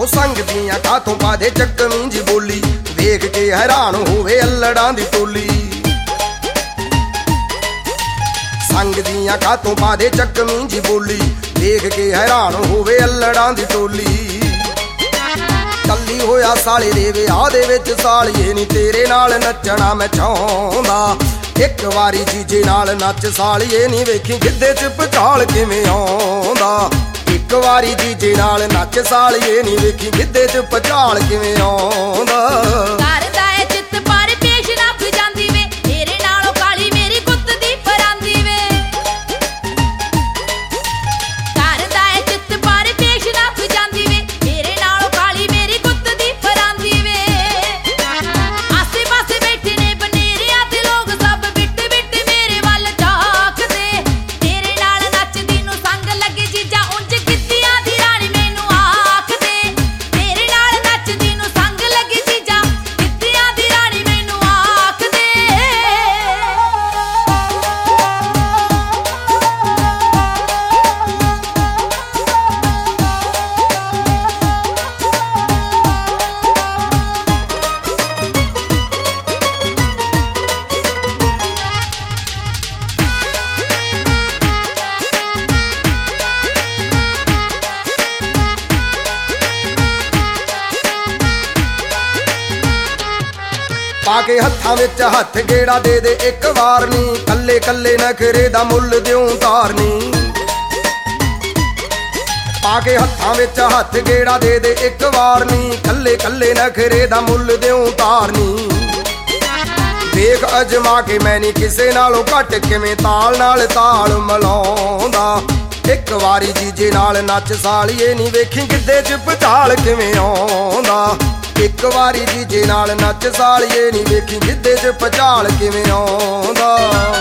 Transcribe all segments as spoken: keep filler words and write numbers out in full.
संग दियां कातों पादे चकमी जी बोली, देख के हैरान होवे अल्लड़ां दी टोली। संग दियां कातों पादे चकमी जी बोली, देख के हैरान होवे अल्लड़ां दी टोली। कल्ली होया साले दे विआह दे विच सालिए नी तेरे नाल नचना मैं चाहुंदा। एक वारी जीजे नाल नच सालिए नी वेखी गिद्धे च भचाल किवें आउंदा। एक वारी जीजे नाल नच सालिए नी वेखी गिद्धे च भचाल किवें आउंदा। पाके हत्थां विच हत्थ गेड़ा दे दे एक वार नी, कल्ले कल्ले नखरे दा मुल दिऊं तारनी। पाके हत्थां विच हत्थ गेड़ा दे दे एक वार नी, कल्ले कल्ले नखरे दा मुल दिऊं तारनी। देख अजमा के मैं नी किसे नालों घट किवें ताल नाल ताल मिलाउंदा। एक वारी जीजे नाल नच सालिए नी वेखी गिद्धे च भचाल किवें आउंदा। एक वारी जीजे नाल नच सालिए नी वेखी गिद्धे च भचाल किवें आउंदा।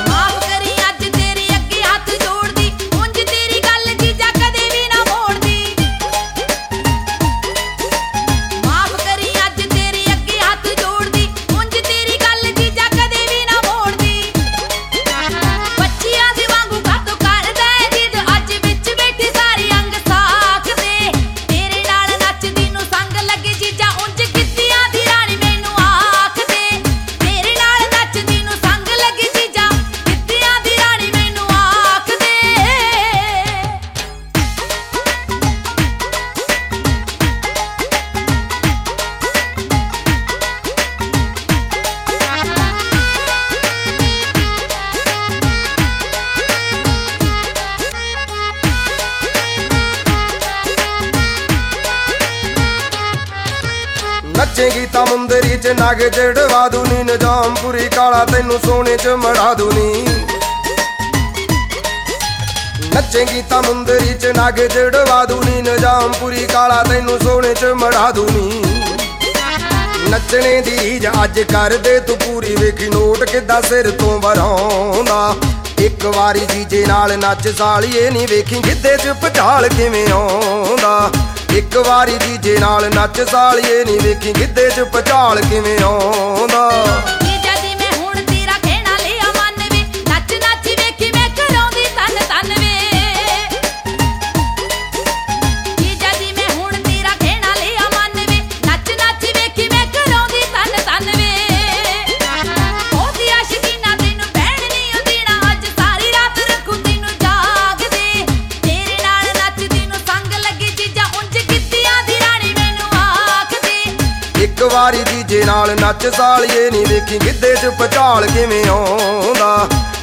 नचेगी तां मुंदरी च नग जड़वा दूनी, निजामपुरी काला तैनू सोने च मड़ा दूनी। नचेगी तां मुंदरी च नग जड़वा दूनी, निजामपुरी काला तैनू सोने च मड़ा दूनी। नचने दी अज कर दे तू पूरी, वेखी नोट किद्दां सिर तों वराउंदा। एक वारी जीजे नाल नच सालिए नी वेखी गिद्धे च भचाल किवें आउंदा। एक वारी जीजे नाल नच सालिए नी वेखी गिद्धे च भचाल किवें आउंदा। एक वारी जीजे नाल नच सालिए नी वेखी गिद्धे च भचाल किवें आउंदा।